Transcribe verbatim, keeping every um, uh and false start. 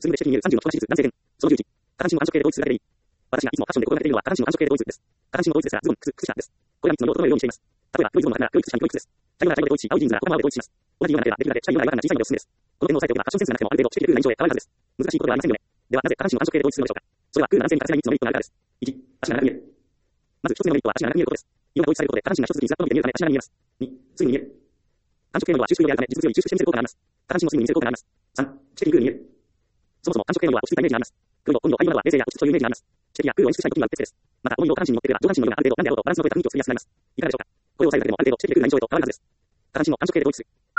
数分で指摘に見えるさんじゅうの人が指数、男性弁。そのじゅういち。下半身の繁殖系で同一するだけでいい。私がいつもファッションで心がけているのは下半身の繁殖系で同一です。下半身の同一ですが、ズボン、靴、靴下です。これらみっつの量を整えるようにしています。例えば、黒いズボンの方なら黒い靴下に黒い靴です。茶色なら茶色で同一し、青いジーンズなら黒青で同一します。同じような例ではできるだけ茶色な違和感が小さいのでおすすめです。この点を押さえておけば、ファッションセンスがなくてもある程度知識できる以上で変わらないはずです。難しいことではありませんよね。では、なぜ下半身の繁殖系で同一するのでしょうか。それは、空な男性に欠かせないみっつのメリットがあるからです。いち、足が長く見える。まず一つ目のメリットは足が長く見えることです。色が統一されることで、下半身が一つずつにずらっと伸びて見えるため足が長く見えます。に、すぐに見える。繁殖系の色は収縮用であるため、実物より抽出して見せる効果があります。下半身もすぐに見せる効果があります。さん、知的に空に見える。そもそも繁殖系の色は落ち着いたイメージがあります。黒色、紺色、灰色などは冷静や落ち着くというイメージがあります。知的や空を演出したい時にはうってつけです。また、この色を下半身に乗っていれば、上半身の色がある程度何であろうとバランスの取れた雰囲気を作りやすくなります。いかがでしょうか。これを押さえるだけでもある程度知的で空な印象へと変わるはずです。下半身の繁殖系で統一する。